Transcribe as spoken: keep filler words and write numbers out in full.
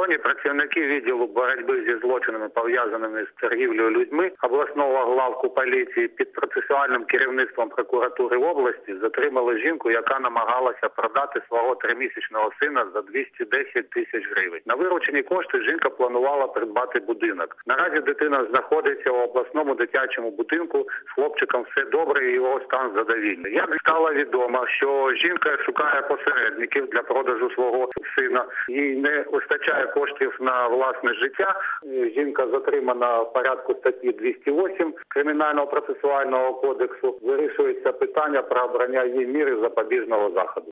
прикордонні працівники відділу боротьби зі злочинами, пов'язаними з торгівлею людьми, обласного главку поліції під процесуальним керівництвом прокуратури області затримали жінку, яка намагалася продати свого тримісячного сина за двісті десять тисяч гривень. На виручені кошти жінка планувала придбати будинок. Наразі дитина знаходиться у обласному дитячому будинку, з хлопчиком все добре і його стан задовільний. Як стало відомо, що жінка шукає посередників для продажу свого сина, їй не вистачає коштів на власне життя. Жінка затримана в порядку статті двісті вісім Кримінального процесуального кодексу. Вирішується питання про обрання їй міри запобіжного заходу.